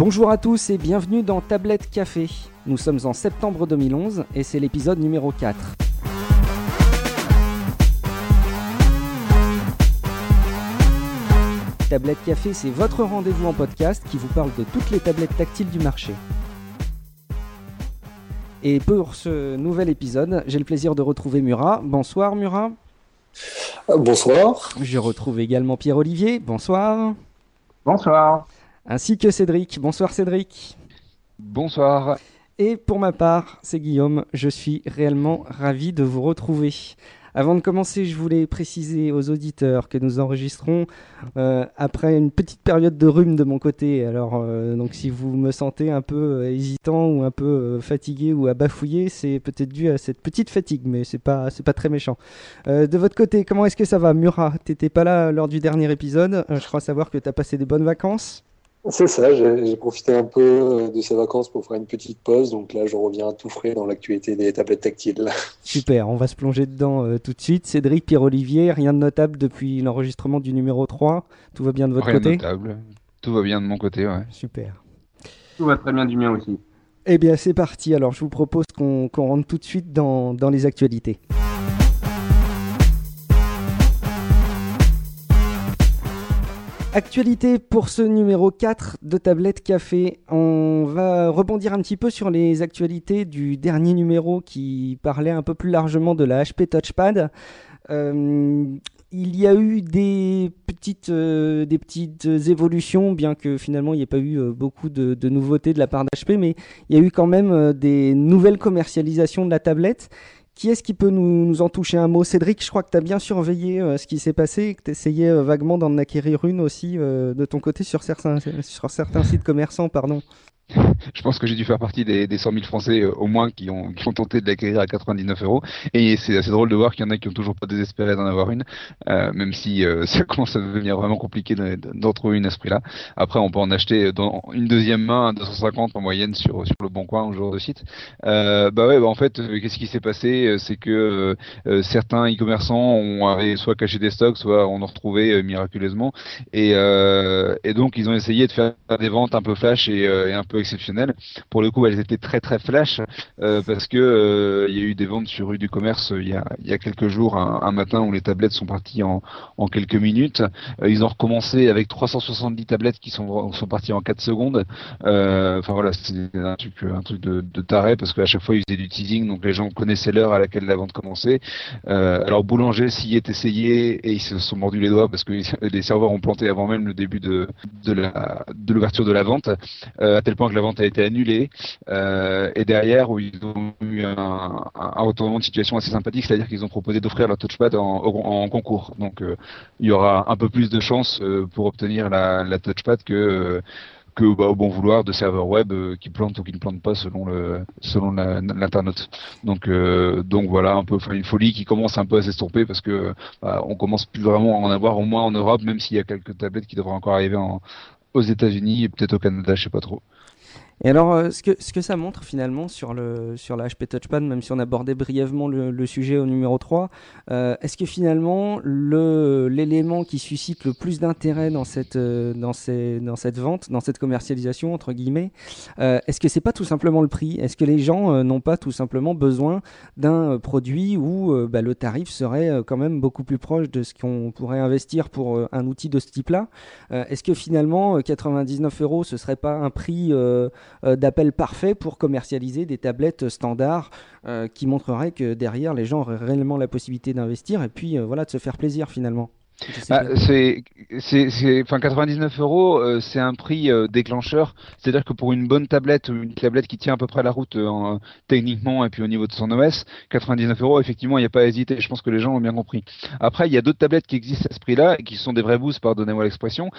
Bonjour à tous et bienvenue dans Tablette Café. Nous sommes en septembre 2011 et c'est l'épisode numéro 4. Tablette Café, c'est votre rendez-vous en podcast qui vous parle de toutes les tablettes tactiles du marché. Et pour ce nouvel épisode, j'ai le plaisir de retrouver Murat. Bonsoir Murat. Bonsoir. Je retrouve également Pierre-Olivier. Bonsoir. Bonsoir. Ainsi que Cédric. Bonsoir Cédric. Bonsoir. Et pour ma part, c'est Guillaume. Je suis réellement ravi de vous retrouver. Avant de commencer, je voulais préciser aux auditeurs que nous enregistrons après une petite période de rhume de mon côté. Alors, donc si vous me sentez un peu hésitant ou un peu fatigué ou à bafouiller, c'est peut-être dû à cette petite fatigue, mais c'est pas très méchant. De votre côté, comment est-ce que ça va, Murat? T'étais pas là lors du dernier épisode. Je crois savoir que t'as passé des bonnes vacances. C'est ça, j'ai profité un peu de ces vacances pour faire une petite pause, donc là je reviens tout frais dans l'actualité des tablettes tactiles. Super, on va se plonger dedans tout de suite. Cédric, Pierre-Olivier, rien de notable depuis l'enregistrement du numéro 3, tout va bien de votre côté? Rien de notable, tout va bien de mon côté, ouais. Super. Tout va très bien du mien aussi. Eh bien c'est parti, alors je vous propose qu'on rentre tout de suite dans les actualités. Actualité pour ce numéro 4 de Tablette Café. On va rebondir un petit peu sur les actualités du dernier numéro qui parlait un peu plus largement de la HP Touchpad. Il y a eu des petites évolutions, bien que finalement il n'y ait pas eu beaucoup de nouveautés de la part d'HP, mais il y a eu quand même des nouvelles commercialisations de la tablette. Qui est-ce qui peut nous en toucher un mot? Cédric, je crois que tu as bien surveillé ce qui s'est passé et que tu essayais vaguement d'en acquérir une aussi de ton côté sur certains sites commerçants, pardon. Je pense que j'ai dû faire partie des 100 000 Français au moins qui ont tenté de l'acquérir à 99 €. Et c'est assez drôle de voir qu'il y en a qui ont toujours pas désespéré d'en avoir une, même si ça commence à devenir vraiment compliqué d'en trouver une à ce prix-là. Après, on peut en acheter dans une deuxième main à 250 en moyenne sur le Bon Coin ou ce genre de site. En fait, qu'est-ce qui s'est passé? C'est que certains e-commerçants avaient soit caché des stocks, soit on en retrouvait miraculeusement. Et donc, ils ont essayé de faire des ventes un peu flash et un peu exceptionnelles. Pour le coup, elles étaient très très flash parce que il y a eu des ventes sur rue du commerce il y a quelques jours, un matin où les tablettes sont parties en quelques minutes. Ils ont recommencé avec 370 tablettes qui sont parties en 4 secondes. Enfin voilà, c'était un truc de taré parce qu'à chaque fois ils faisaient du teasing, donc les gens connaissaient l'heure à laquelle la vente commençait. Alors Boulanger s'y est essayé et ils se sont mordus les doigts parce que les serveurs ont planté avant même le début de l'ouverture de la vente, à tel point que la vente a été annulée, et derrière où ils ont eu un retournement de situation assez sympathique, c'est-à-dire qu'ils ont proposé d'offrir leur touchpad en concours. Donc il y aura un peu plus de chances pour obtenir la touchpad que au bon vouloir de serveurs web qui plantent ou qui ne plantent pas selon l'internaute. Donc voilà, un peu une folie qui commence un peu à s'estomper parce que on commence plus vraiment à en avoir, au moins en Europe, même s'il y a quelques tablettes qui devraient encore arriver aux États-Unis et peut-être au Canada, je sais pas trop. Et alors, ce que ça montre finalement sur la HP Touchpad, même si on abordait brièvement le sujet au numéro 3, est-ce que finalement l'élément qui suscite le plus d'intérêt dans cette vente, dans cette commercialisation entre guillemets, est-ce que c'est pas tout simplement le prix? Est-ce que les gens n'ont pas tout simplement besoin d'un produit où le tarif serait quand même beaucoup plus proche de ce qu'on pourrait investir pour un outil de ce type-là? Est-ce que finalement 99 € ce serait pas un prix d'appel parfait pour commercialiser des tablettes standards qui montreraient que derrière les gens auraient réellement la possibilité d'investir et puis de se faire plaisir finalement? C'est 99 €, c'est un prix déclencheur. C'est-à-dire que pour une bonne tablette, une tablette qui tient à peu près la route techniquement et puis au niveau de son OS, 99 €, effectivement, il n'y a pas à hésiter. Je pense que les gens ont bien compris. Après, il y a d'autres tablettes qui existent à ce prix-là et qui sont des vrais boosts, pardonnez-moi l'expression,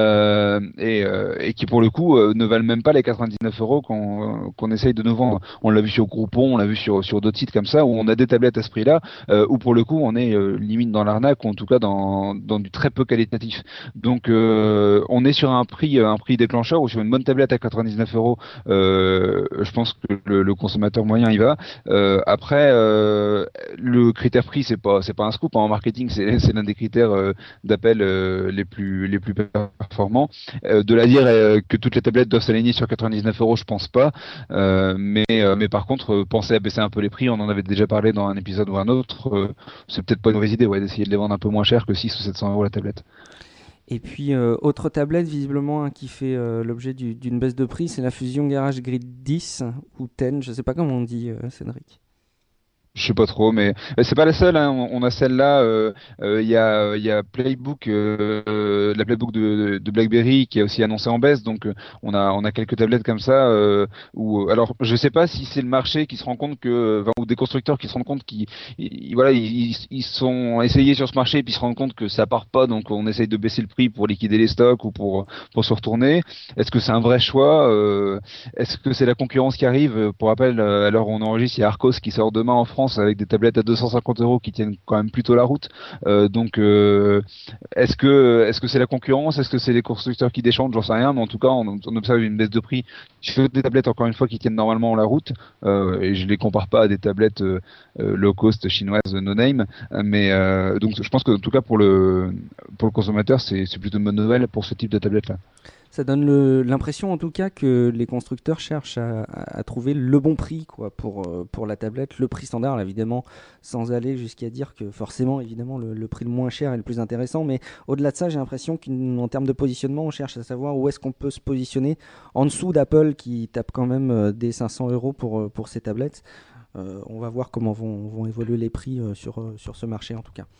et qui pour le coup ne valent même pas les 99 € qu'on essaye de nous vendre. On l'a vu sur Groupon, on l'a vu sur d'autres sites comme ça où on a des tablettes à ce prix-là où pour le coup on est limite dans l'arnaque ou en tout cas dans dans du très peu qualitatif. Donc on est sur un prix déclencheur ou sur une bonne tablette à 99 euros. Je pense que le consommateur moyen y va. Après, le critère prix, c'est pas un scoop, hein. En marketing, c'est l'un des critères d'appel les plus performants. De la dire que toutes les tablettes doivent s'aligner sur 99 euros, je pense pas. Mais par contre, pensez à baisser un peu les prix. On en avait déjà parlé dans un épisode ou un autre. C'est peut-être pas une mauvaise idée, ouais, d'essayer de les vendre un peu moins cher que 6 ou 700 euros la tablette. Et puis, autre tablette, visiblement, hein, qui fait l'objet d'une baisse de prix, c'est la Fusion Garage Grid 10 ou 10, je sais pas comment on dit, Cédric. Je sais pas trop, mais c'est pas la seule, hein. On a celle-là. Il y a Playbook, la Playbook de BlackBerry qui est aussi annoncée en baisse. Donc on a quelques tablettes comme ça. Alors je sais pas si c'est le marché qui se rend compte ou des constructeurs qui se rendent compte voilà, ils sont essayés sur ce marché et puis ils se rendent compte que ça part pas. Donc on essaye de baisser le prix pour liquider les stocks ou pour se retourner. Est-ce que c'est un vrai choix? Est-ce que c'est la concurrence qui arrive? Pour rappel, à l'heure où on enregistre, il y a Arcos qui sort demain en France avec des tablettes à 250 euros qui tiennent quand même plutôt la route. Est-ce que c'est la concurrence? Est-ce que c'est les constructeurs qui déchantent? J'en sais rien, mais en tout cas, on observe une baisse de prix sur des tablettes, encore une fois, qui tiennent normalement la route. Et je les compare pas à des tablettes low cost chinoises no name. Donc je pense que, en tout cas, pour le consommateur, c'est plutôt une bonne nouvelle pour ce type de tablette-là. Ça donne l'impression en tout cas que les constructeurs cherchent à trouver le bon prix quoi, pour la tablette, le prix standard là, évidemment, sans aller jusqu'à dire que forcément évidemment le prix le moins cher est le plus intéressant, mais au-delà de ça j'ai l'impression qu'en termes de positionnement on cherche à savoir où est-ce qu'on peut se positionner en dessous d'Apple qui tape quand même des 500 euros pour ces tablettes. On va voir comment vont évoluer les prix sur ce marché en tout cas.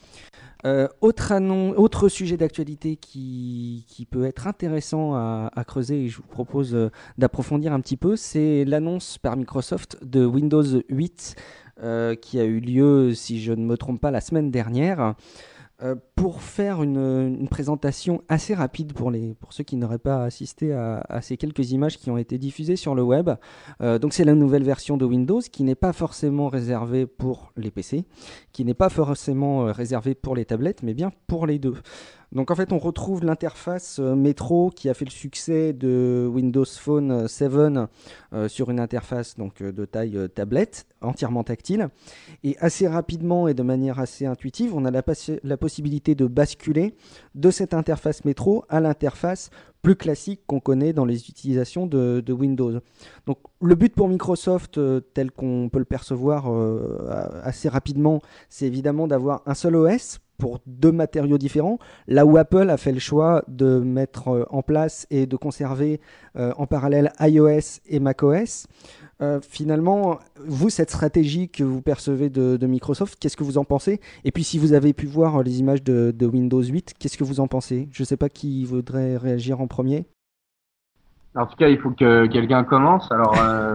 Autre sujet d'actualité qui peut être intéressant à creuser et je vous propose d'approfondir un petit peu, c'est l'annonce par Microsoft de Windows 8 qui a eu lieu, si je ne me trompe pas, la semaine dernière. Pour faire une présentation assez rapide pour ceux qui n'auraient pas assisté à ces quelques images qui ont été diffusées sur le web. Donc c'est la nouvelle version de Windows qui n'est pas forcément réservée pour les PC, qui n'est pas forcément réservée pour les tablettes, mais bien pour les deux. Donc en fait on retrouve l'interface Metro qui a fait le succès de Windows Phone 7 sur une interface donc, de taille tablette, entièrement tactile. Et assez rapidement et de manière assez intuitive, on a la possibilité de basculer de cette interface Metro à l'interface plus classique qu'on connaît dans les utilisations de Windows. Donc le but pour Microsoft, tel qu'on peut le percevoir assez rapidement, c'est évidemment d'avoir un seul OS pour deux matériaux différents, là où Apple a fait le choix de mettre en place et de conserver en parallèle iOS et macOS. Finalement, vous, cette stratégie que vous percevez de Microsoft, qu'est-ce que vous en pensez? Et puis si vous avez pu voir les images de Windows 8, qu'est-ce que vous en pensez? Je ne sais pas qui voudrait réagir en premier. En tout cas, il faut que quelqu'un commence. Alors,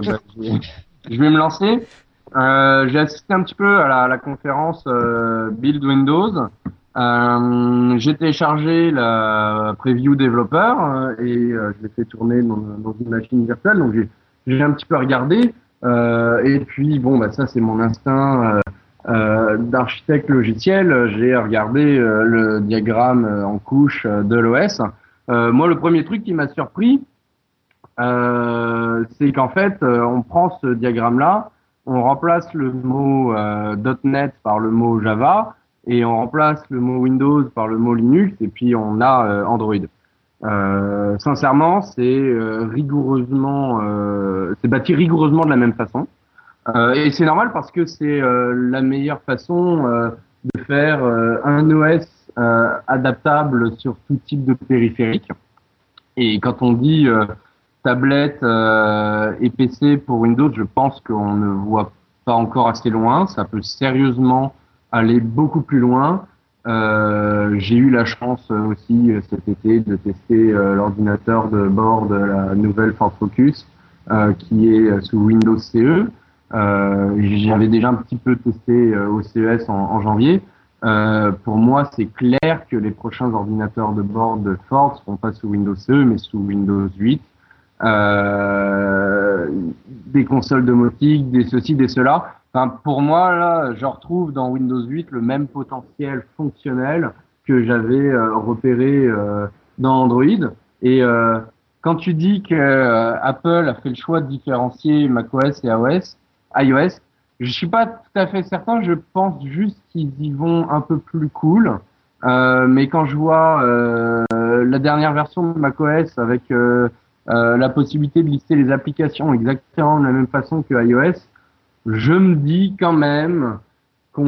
je vais me lancer. J'ai assisté un petit peu à la conférence Build Windows. J'ai téléchargé la preview développeur et je l'ai fait tourner dans une machine virtuelle. Donc j'ai un petit peu regardé. Et puis bon, bah ça c'est mon instinct d'architecte logiciel. J'ai regardé le diagramme en couche de l'OS. Moi, le premier truc qui m'a surpris, c'est qu'en fait, on prend ce diagramme-là, on remplace le mot .NET par le mot Java, et on remplace le mot Windows par le mot Linux, et puis on a Android. Sincèrement, c'est bâti rigoureusement de la même façon. Et c'est normal parce que c'est la meilleure façon de faire un OS adaptable sur tout type de périphérique. Et quand on dit tablette et PC pour Windows, je pense qu'on ne voit pas encore assez loin. Ça peut sérieusement aller beaucoup plus loin. J'ai eu la chance aussi cet été de tester l'ordinateur de bord de la nouvelle Ford Focus qui est sous Windows CE. J'avais déjà un petit peu testé au CES en janvier. Pour moi, c'est clair que les prochains ordinateurs de bord de Ford ne seront pas sous Windows CE, mais sous Windows 8. Des consoles domotiques, des ceci, des cela. Enfin, pour moi, là, je retrouve dans Windows 8 le même potentiel fonctionnel que j'avais repérés dans Android. Et quand tu dis que Apple a fait le choix de différencier macOS et iOS, je suis pas tout à fait certain. Je pense juste qu'ils y vont un peu plus cool. Mais quand je vois la dernière version de macOS avec la possibilité de lister les applications exactement de la même façon que iOS, je me dis quand même qu'on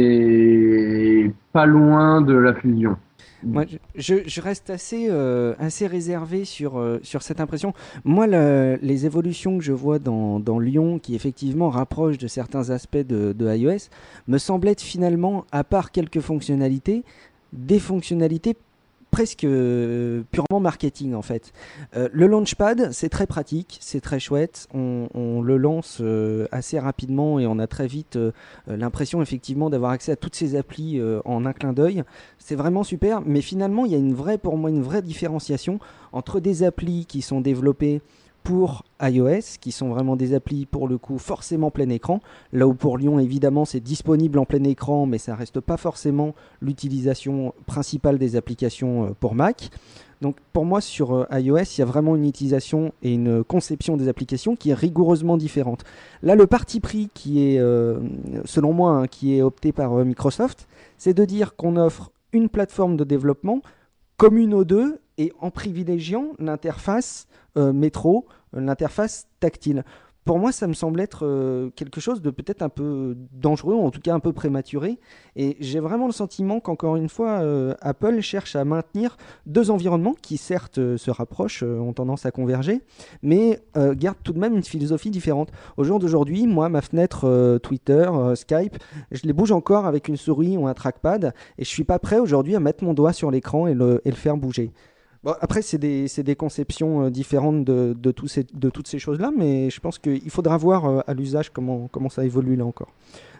n'est pas loin de la fusion. Moi, je reste assez réservé sur cette impression. Moi, les évolutions que je vois dans Lyon, qui effectivement rapprochent de certains aspects de iOS, me semblent être finalement, à part quelques fonctionnalités, des fonctionnalités presque purement marketing en fait. Le Launchpad, c'est très pratique, c'est très chouette, on le lance assez rapidement et on a très vite l'impression effectivement d'avoir accès à toutes ces applis en un clin d'œil. C'est vraiment super, mais finalement il y a pour moi une vraie différenciation entre des applis qui sont développées pour iOS, qui sont vraiment des applis pour le coup forcément plein écran, là où pour Lyon évidemment c'est disponible en plein écran, mais ça reste pas forcément l'utilisation principale des applications pour Mac. Donc pour moi sur iOS il y a vraiment une utilisation et une conception des applications qui est rigoureusement différente. Là le parti pris qui est selon moi qui est opté par Microsoft, c'est de dire qu'on offre une plateforme de développement commune aux deux et en privilégiant l'interface métro, l'interface tactile. Pour moi, ça me semble être quelque chose de peut-être un peu dangereux, ou en tout cas un peu prématuré. Et j'ai vraiment le sentiment qu'encore une fois, Apple cherche à maintenir deux environnements qui certes se rapprochent, ont tendance à converger, mais gardent tout de même une philosophie différente. Au jour d'aujourd'hui, moi, ma fenêtre Twitter, Skype, je les bouge encore avec une souris ou un trackpad, et je suis pas prêt aujourd'hui à mettre mon doigt sur l'écran et le faire bouger. Bon, après, c'est des conceptions différentes de toutes ces choses-là, mais je pense qu'il faudra voir à l'usage comment ça évolue là encore.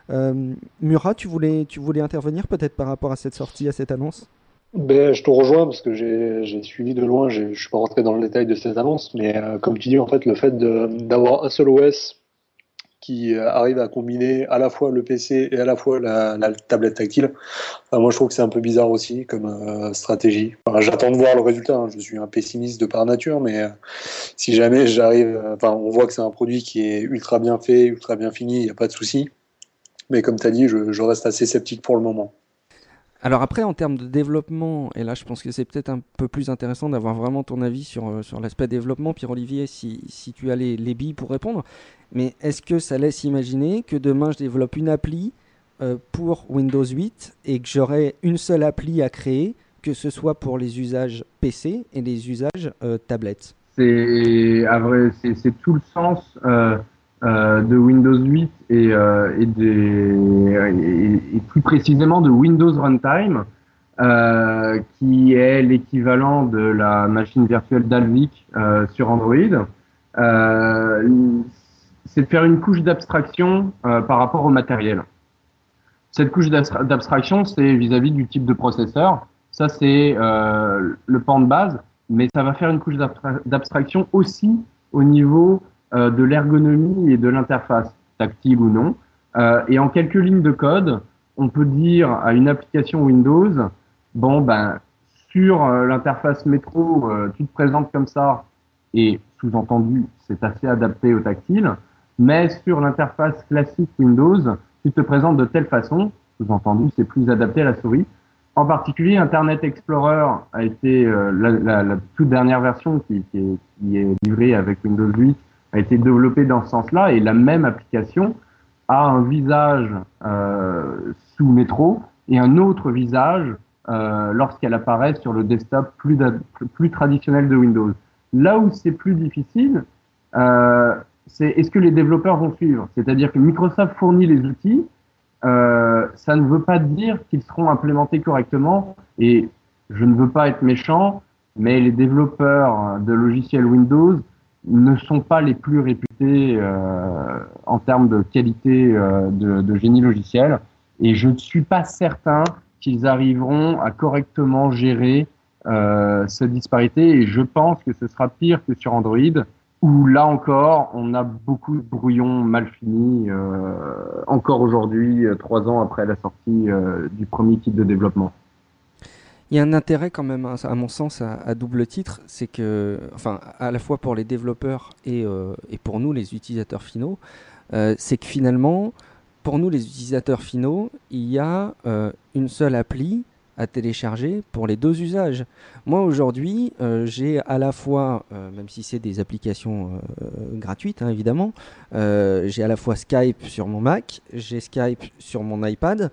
Murat, tu voulais intervenir peut-être par rapport à cette sortie, à cette annonce? Ben, je te rejoins parce que j'ai suivi de loin, je suis pas rentré dans le détail de cette annonce, mais comme tu dis, en fait, le fait d'avoir un seul OS qui arrive à combiner à la fois le PC et à la fois la tablette tactile. Moi, je trouve que c'est un peu bizarre aussi comme stratégie. Enfin, j'attends de voir le résultat. Hein. Je suis un pessimiste de par nature, mais si jamais j'arrive, on voit que c'est un produit qui est ultra bien fait, ultra bien fini, il n'y a pas de souci. Mais comme tu as dit, je reste assez sceptique pour le moment. Alors après, en termes de développement, et là je pense que c'est peut-être un peu plus intéressant d'avoir vraiment ton avis sur l'aspect développement, Pierre-Olivier, si tu as les billes pour répondre, mais est-ce que ça laisse imaginer que demain je développe une appli pour Windows 8 et que j'aurai une seule appli à créer, que ce soit pour les usages PC et les usages tablettes? C'est tout le sens de Windows 8 et plus précisément de Windows Runtime, qui est l'équivalent de la machine virtuelle Dalvik sur Android. C'est de faire une couche d'abstraction par rapport au matériel. Cette couche d'abstraction, c'est vis-à-vis du type de processeur. Ça, c'est le pan de base, mais ça va faire une couche d'abstraction aussi au niveau de l'ergonomie et de l'interface, tactile ou non. Et en quelques lignes de code, on peut dire à une application Windows, sur l'interface métro, tu te présentes comme ça, et sous-entendu, c'est assez adapté au tactile, mais sur l'interface classique Windows, tu te présentes de telle façon, sous-entendu, c'est plus adapté à la souris. En particulier, Internet Explorer a été la toute dernière version qui est livrée avec Windows 8, a été développée dans ce sens-là, et la même application a un visage sous métro et un autre visage lorsqu'elle apparaît sur le desktop plus traditionnel de Windows. Là où c'est plus difficile, c'est est-ce que les développeurs vont suivre? C'est-à-dire que Microsoft fournit les outils, ça ne veut pas dire qu'ils seront implémentés correctement, et je ne veux pas être méchant, mais les développeurs de logiciels Windows ne sont pas les plus réputés en termes de qualité de génie logiciel, et je ne suis pas certain qu'ils arriveront à correctement gérer cette disparité, et je pense que ce sera pire que sur Android, où là encore, on a beaucoup de brouillons mal finis, encore aujourd'hui, 3 ans après la sortie du premier kit de développement. Il y a un intérêt quand même, hein, à mon sens, à double titre, c'est que, enfin, à la fois pour les développeurs et pour nous, les utilisateurs finaux, c'est que finalement, pour nous, les utilisateurs finaux, il y a une seule appli à télécharger pour les deux usages. Moi, aujourd'hui, j'ai à la fois, même si c'est des applications gratuites, hein, évidemment, j'ai à la fois Skype sur mon Mac, j'ai Skype sur mon iPad.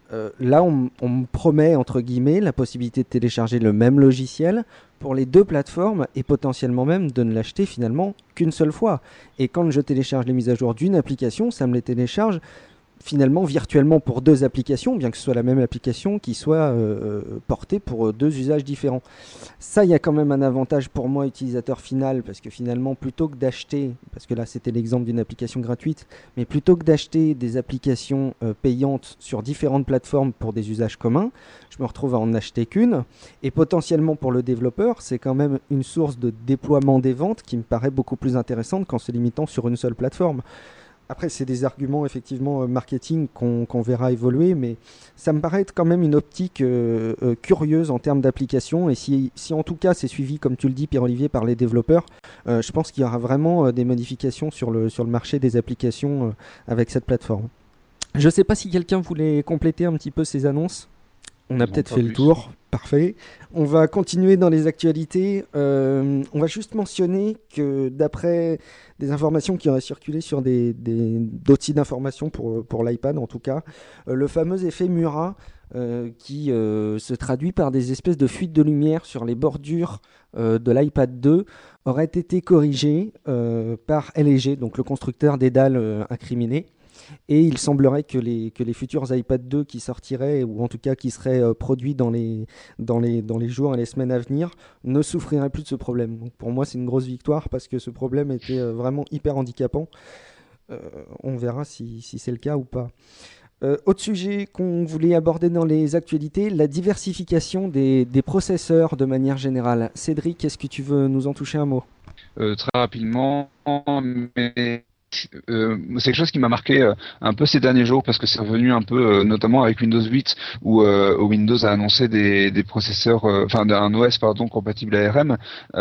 Là, on me promet, entre guillemets, la possibilité de télécharger le même logiciel pour les deux plateformes et potentiellement même de ne l'acheter finalement qu'une seule fois. Et quand je télécharge les mises à jour d'une application, ça me les télécharge finalement virtuellement pour deux applications, bien que ce soit la même application qui soit portée pour deux usages différents. Ça, il y a quand même un avantage pour moi, utilisateur final, parce que finalement, plutôt que d'acheter, parce que là c'était l'exemple d'une application gratuite, mais plutôt que d'acheter des applications payantes sur différentes plateformes pour des usages communs, je me retrouve à en acheter qu'une, et potentiellement pour le développeur, c'est quand même une source de déploiement des ventes qui me paraît beaucoup plus intéressante qu'en se limitant sur une seule plateforme. Après, c'est des arguments effectivement marketing qu'on verra évoluer, mais ça me paraît être quand même une optique curieuse en termes d'application. Et si en tout cas c'est suivi, comme tu le dis, Pierre-Olivier, par les développeurs, je pense qu'il y aura vraiment des modifications sur le marché des applications avec cette plateforme. Je ne sais pas si quelqu'un voulait compléter un petit peu ces annonces. On a peut-être fait le tour. Parfait. On va continuer dans les actualités. On va juste mentionner que d'après des informations qui auraient circulé sur d'autres sites d'information pour l'iPad en tout cas, le fameux effet Murat qui se traduit par des espèces de fuites de lumière sur les bordures de l'iPad 2 aurait été corrigé par LG, donc le constructeur des dalles incriminées. Et il semblerait que les futurs iPad 2 qui sortiraient, ou en tout cas qui seraient produits dans les jours et les semaines à venir, ne souffriraient plus de ce problème. Donc pour moi, c'est une grosse victoire parce que ce problème était vraiment hyper handicapant. On verra si c'est le cas ou pas. Autre sujet qu'on voulait aborder dans les actualités, la diversification des processeurs de manière générale. Cédric, est-ce que tu veux nous en toucher un mot ? Très rapidement, mais c'est quelque chose qui m'a marqué un peu ces derniers jours parce que c'est revenu un peu notamment avec Windows 8 où Windows a annoncé des processeurs, enfin un OS pardon compatible ARM,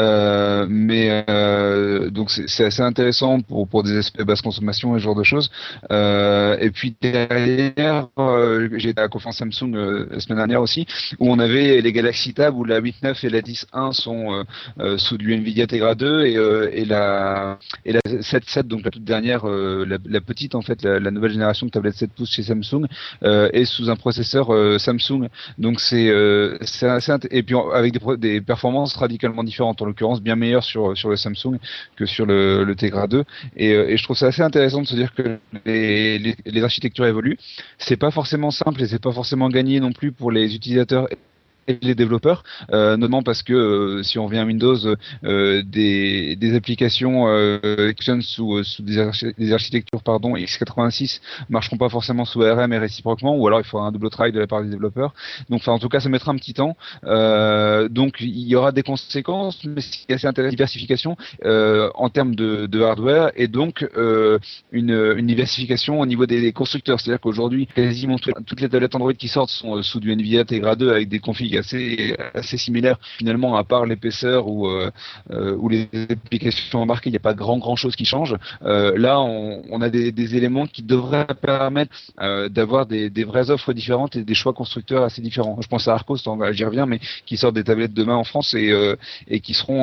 donc c'est assez intéressant pour des aspects basse consommation et ce genre de choses. Et puis derrière, j'ai été à la conférence Samsung la semaine dernière aussi où on avait les Galaxy Tab où la 8.9 et la 10.1 sont sous du Nvidia Tegra 2 et la 7.7 donc la toute dernière la petite en fait la nouvelle génération de tablette 7 pouces chez Samsung est sous un processeur Samsung, donc c'est assez et puis avec des performances radicalement différentes, en l'occurrence bien meilleures sur le Samsung que sur le Tegra 2 et je trouve ça assez intéressant de se dire que les architectures évoluent. C'est pas forcément simple et c'est pas forcément gagné non plus pour les utilisateurs et les développeurs, notamment parce que si on revient à Windows, des applications qui fonctionnent sous des architectures x86 marcheront pas forcément sous ARM et réciproquement, ou alors il faudra un double travail de la part des développeurs. Donc, en tout cas, ça mettra un petit temps. Donc, il y aura des conséquences, mais ce qui est assez intéressant, diversification en termes de hardware et donc une diversification au niveau des constructeurs. C'est-à-dire qu'aujourd'hui, quasiment toutes les tablettes Android qui sortent sont sous du Nvidia Tegra 2 avec des configs assez similaires finalement, à part l'épaisseur ou les applications embarquées, il n'y a pas grand chose qui change. Là, on a des éléments qui devraient permettre d'avoir des vraies offres différentes et des choix constructeurs assez différents. Je pense à Arcos, j'y reviens, mais qui sortent des tablettes demain en France et qui seront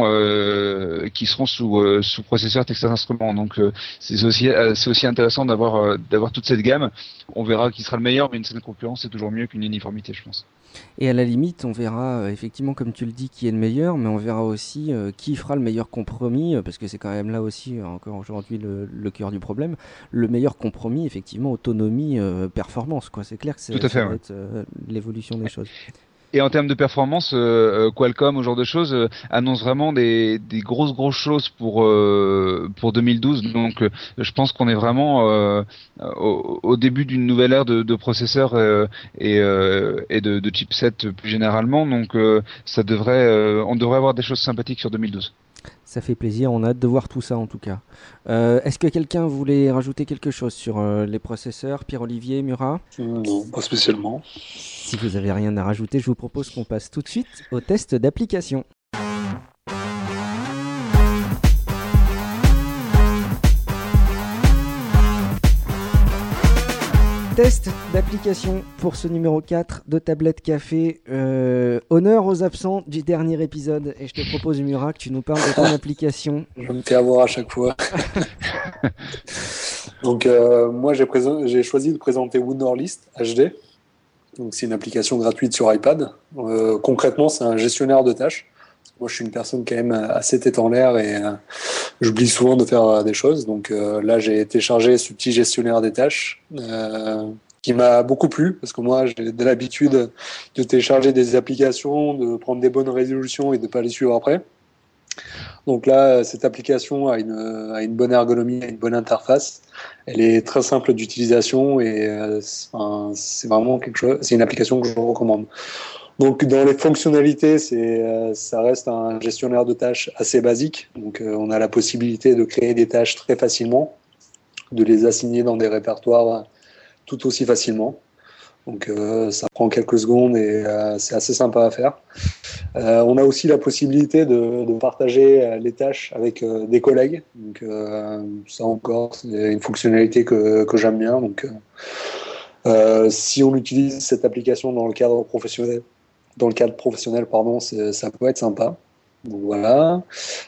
sous processeur Texas Instruments. Donc c'est aussi intéressant d'avoir toute cette gamme. On verra qui sera le meilleur, mais une certaine concurrence c'est toujours mieux qu'une uniformité, je pense. Et à la limite, on verra effectivement, comme tu le dis, qui est le meilleur, mais on verra aussi qui fera le meilleur compromis, parce que c'est quand même là aussi, encore aujourd'hui, le cœur du problème. Le meilleur compromis, effectivement, autonomie, performance, quoi. C'est clair que ça va être l'évolution des choses. Et en termes de performance, Qualcomm, ce genre de choses, annonce vraiment des grosses choses pour 2012. Donc, je pense qu'on est vraiment au début d'une nouvelle ère de processeurs et de chipsets plus généralement. Donc, on devrait avoir des choses sympathiques sur 2012. Ça fait plaisir, on a hâte de voir tout ça en tout cas. Est-ce que quelqu'un voulait rajouter quelque chose sur les processeurs, Pierre-Olivier, Murat? Non, pas spécialement. Si vous n'avez rien à rajouter, je vous propose qu'on passe tout de suite au test d'application. Test d'application pour ce numéro 4 de Tablette Café. Honneur aux absents du dernier épisode. Et je te propose, Murat, que tu nous parles de ton application. Je me fais avoir à chaque fois. Donc, moi, j'ai choisi de présenter Wunderlist HD. Donc, c'est une application gratuite sur iPad. Concrètement, c'est un gestionnaire de tâches. Moi, je suis une personne quand même assez tête en l'air et j'oublie souvent de faire des choses. Donc là, j'ai téléchargé ce petit gestionnaire des tâches qui m'a beaucoup plu parce que moi, j'ai de l'habitude de télécharger des applications, de prendre des bonnes résolutions et de pas les suivre après. Donc là, cette application a une bonne ergonomie, a une bonne interface. Elle est très simple d'utilisation et c'est vraiment quelque chose. C'est une application que je recommande. Donc dans les fonctionnalités, ça reste un gestionnaire de tâches assez basique. Donc on a la possibilité de créer des tâches très facilement, de les assigner dans des répertoires tout aussi facilement. Donc ça prend quelques secondes et c'est assez sympa à faire. On a aussi la possibilité de partager les tâches avec des collègues. Donc ça encore, c'est une fonctionnalité que j'aime bien. Donc si on utilise cette application dans le cadre professionnel, ça peut être sympa. Donc voilà.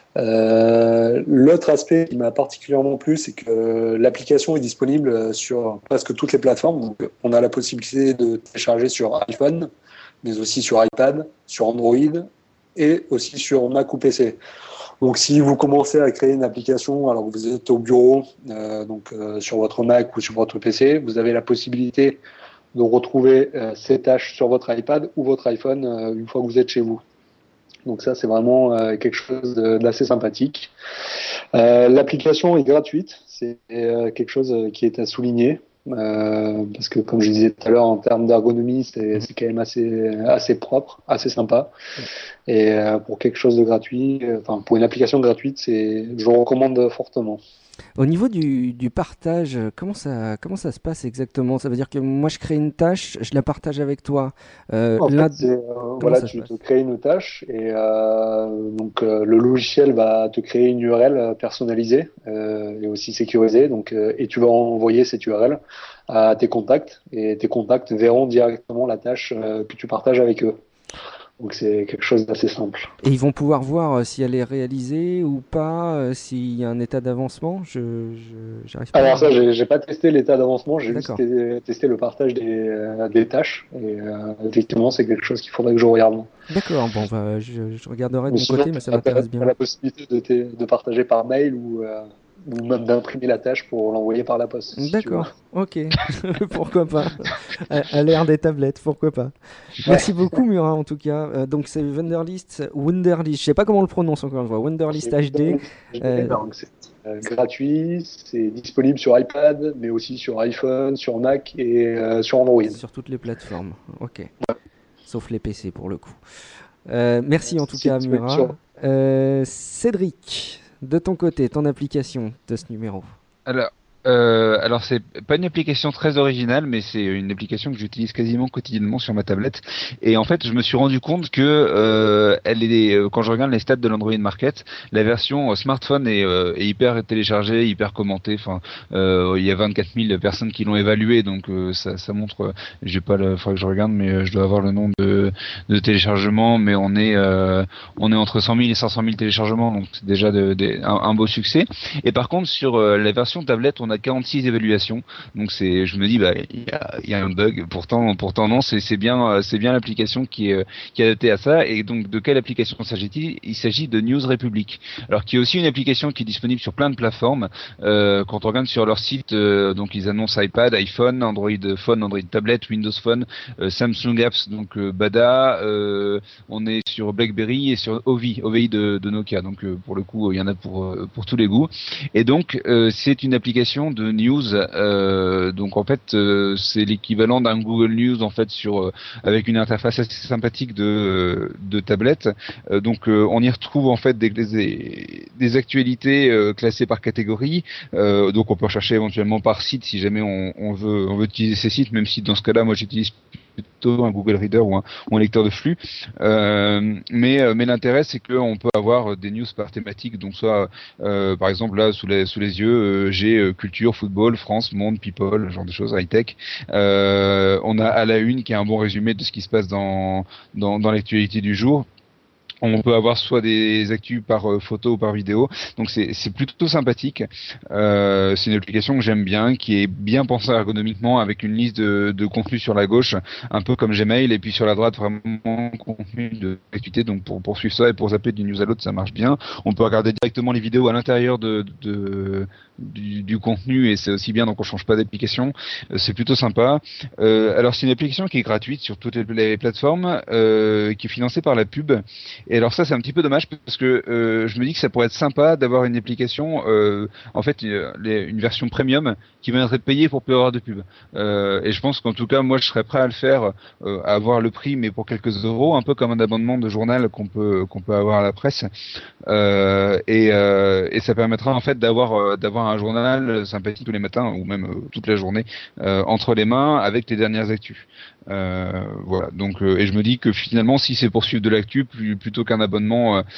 L'autre aspect qui m'a particulièrement plu, c'est que l'application est disponible sur presque toutes les plateformes. Donc on a la possibilité de télécharger sur iPhone, mais aussi sur iPad, sur Android et aussi sur Mac ou PC. Donc si vous commencez à créer une application alors que vous êtes au bureau, sur votre Mac ou sur votre PC, vous avez la possibilité de retrouver ces tâches sur votre iPad ou votre iPhone une fois que vous êtes chez vous. Donc ça, c'est vraiment quelque chose d'assez sympathique. L'application est gratuite, c'est quelque chose qui est à souligner. Parce que comme je disais tout à l'heure, en termes d'ergonomie, c'est quand même assez propre, assez sympa. Et pour quelque chose de gratuit, pour une application gratuite, je recommande fortement. Au niveau du partage, comment ça se passe exactement? Ça veut dire que moi je crée une tâche, je la partage avec toi. Tu te crées une tâche et le logiciel va te créer une URL personnalisée et aussi sécurisée. Donc, et tu vas envoyer cette URL à tes contacts et tes contacts verront directement la tâche que tu partages avec eux. Donc c'est quelque chose d'assez simple. Et ils vont pouvoir voir si elle est réalisée ou pas, s'il y a un état d'avancement. J'arrive pas. Alors ça, j'ai pas testé l'état d'avancement, j'ai juste testé le partage des tâches. Et effectivement, c'est quelque chose qu'il faudrait que je regarde. D'accord, bon, je regarderai de mon côté, mais ça m'intéresse bien. La possibilité de partager par mail ou même d'imprimer la tâche pour l'envoyer par la poste. D'accord, ok, pourquoi pas. À l'ère des tablettes, pourquoi pas. Merci beaucoup Murat en tout cas. Donc c'est Wunderlist, je sais pas comment on le prononce encore une fois, Wunderlist HD. C'est gratuit, c'est disponible sur iPad, mais aussi sur iPhone, sur Mac et sur Android. Sur toutes les plateformes, ok. Ouais. Sauf les PC pour le coup. Merci en tout cas Murat. Cédric, de ton côté, ton application de ce numéro. Alors c'est pas une application très originale, mais c'est une application que j'utilise quasiment quotidiennement sur ma tablette. Et en fait, je me suis rendu compte que quand je regarde les stats de l'Android Market, la version smartphone est hyper téléchargée, hyper commentée. Enfin, il y a 24 000 personnes qui l'ont évaluée, donc ça montre. J'ai pas faudrait que je regarde, mais je dois avoir le nombre de téléchargements. Mais on est entre 100 000 et 500 000 téléchargements, donc c'est déjà un beau succès. Et par contre, sur la version tablette, on a 46 évaluations, donc je me dis il y a un bug. Pourtant non, c'est bien l'application qui est adaptée à ça. Et donc de quelle application s'agit-il? Il s'agit de News Republic, alors qui est aussi une application qui est disponible sur plein de plateformes. Quand on regarde sur leur site, donc ils annoncent iPad, iPhone, Android Phone, Android Tablet, Windows Phone, Samsung Apps, donc Bada, on est sur BlackBerry et sur OVI de Nokia. Donc pour le coup, il y en a pour tous les goûts. Et donc c'est une application application de news. Donc en fait, c'est l'équivalent d'un Google News en fait avec une interface assez sympathique de tablette. Donc on y retrouve en fait des actualités classées par catégorie. Donc on peut rechercher éventuellement par site si jamais on veut utiliser ces sites, même si dans ce cas-là, moi j'utilise plutôt un Google Reader ou un lecteur de flux. Mais l'intérêt, c'est qu'on peut avoir des news par thématique. Donc soit, par exemple, là, sous les yeux, j'ai culture, football, France, monde, people, ce genre de choses, high-tech. On a à la une qui est un bon résumé de ce qui se passe dans l'actualité du jour. On peut avoir soit des actus par photo ou par vidéo, donc c'est plutôt sympathique. C'est une application que j'aime bien, qui est bien pensée ergonomiquement, avec une liste de contenus sur la gauche, un peu comme Gmail, et puis sur la droite vraiment contenu d'actualité. Donc pour suivre ça et pour zapper d'une news à l'autre, ça marche bien. On peut regarder directement les vidéos à l'intérieur du contenu, et c'est aussi bien, donc on change pas d'application. C'est plutôt sympa. Alors c'est une application qui est gratuite sur toutes les plateformes, qui est financée par la pub. Et alors ça, c'est un petit peu dommage parce que je me dis que ça pourrait être sympa d'avoir une application, en fait, une version premium qui viendrait de payer pour plus avoir de pub. Et je pense qu'en tout cas, moi, je serais prêt à le faire, à avoir le prix, mais pour quelques euros, un peu comme un abonnement de journal qu'on peut avoir à la presse. Et ça permettra en fait d'avoir un journal sympathique tous les matins ou même toute la journée entre les mains avec les dernières actus. Voilà. Donc, et je me dis que finalement, si c'est pour suivre de l'actu plutôt qu'un abonnement à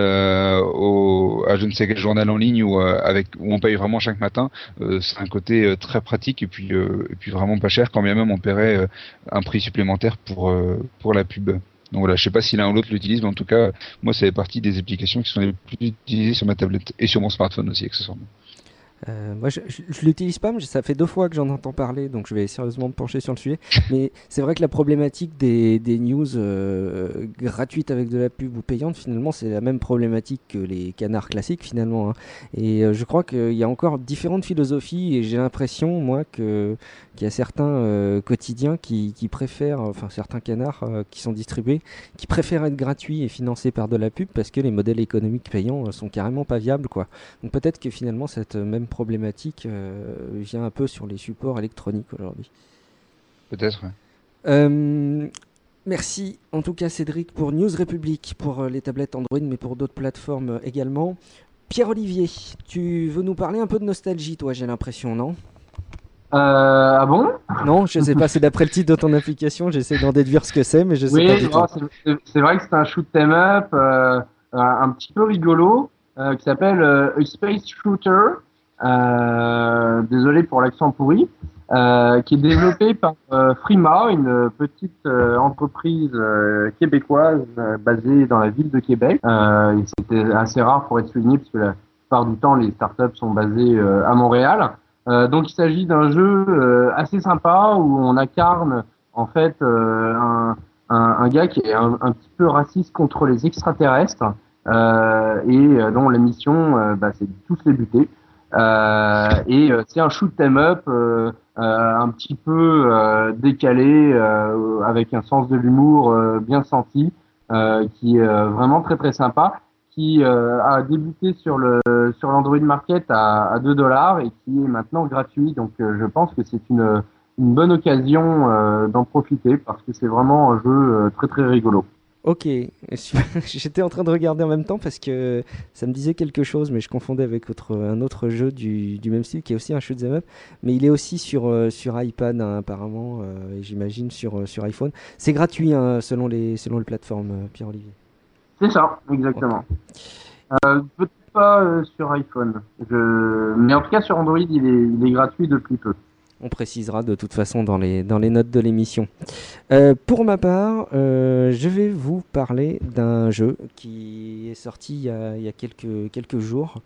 je ne sais quel journal en ligne où on paye vraiment chaque matin, c'est un côté très pratique et puis vraiment pas cher, quand bien même on paierait un prix supplémentaire pour la pub. Donc voilà, je sais pas si l'un ou l'autre l'utilise, mais en tout cas, moi, ça fait partie des applications qui sont les plus utilisées sur ma tablette et sur mon smartphone aussi, accessoirement. Moi, je l'utilise pas, mais ça fait 2 fois que j'en entends parler, donc je vais sérieusement me pencher sur le sujet. Mais c'est vrai que la problématique des news gratuites avec de la pub ou payantes, finalement, c'est la même problématique que les canards classiques, finalement. Hein. Et je crois qu'il y a encore différentes philosophies, et j'ai l'impression, moi, qu'il y a certains quotidiens qui préfèrent, enfin certains canards qui sont distribués, qui préfèrent être gratuits et financés par de la pub parce que les modèles économiques payants sont carrément pas viables, quoi. Donc peut-être que finalement cette même problématique vient un peu sur les supports électroniques aujourd'hui. Peut-être, ouais. Merci en tout cas Cédric pour News République, pour les tablettes Android, mais pour d'autres plateformes également. Pierre-Olivier, tu veux nous parler un peu de nostalgie, toi, j'ai l'impression, non ? Ah bon? Non, je sais pas, c'est d'après le titre de ton application, j'essaie d'en déduire ce que c'est, mais je sais pas du tout. C'est vrai que c'est un shoot 'em up un petit peu rigolo qui s'appelle A Space Shooter. Désolé pour l'accent pourri, qui est développé par Frima, une petite entreprise québécoise basée dans la ville de Québec. Et c'était assez rare pour être souligné parce que la plupart du temps les startups sont basées à Montréal. Donc il s'agit d'un jeu assez sympa où on incarne en fait un gars qui est un petit peu raciste contre les extraterrestres et dont la mission c'est de tous les buter. C'est un shoot 'em up un petit peu décalé avec un sens de l'humour bien senti qui est vraiment très très sympa, qui a débuté sur l'Android Market à $2 et qui est maintenant gratuit. Donc je pense que c'est une bonne occasion d'en profiter parce que c'est vraiment un jeu très très rigolo. Ok, j'étais en train de regarder en même temps parce que ça me disait quelque chose, mais je confondais avec un autre jeu du même style qui est aussi un shoot'em up, mais il est aussi sur iPad hein, apparemment, et j'imagine sur iPhone. C'est gratuit hein, selon les plateformes, Pierre-Olivier. C'est ça, exactement. Okay. Peut-être pas sur iPhone, mais en tout cas sur Android il est gratuit depuis peu. On précisera de toute façon dans les notes de l'émission. Pour ma part, je vais vous parler d'un jeu qui est sorti il y a quelques jours,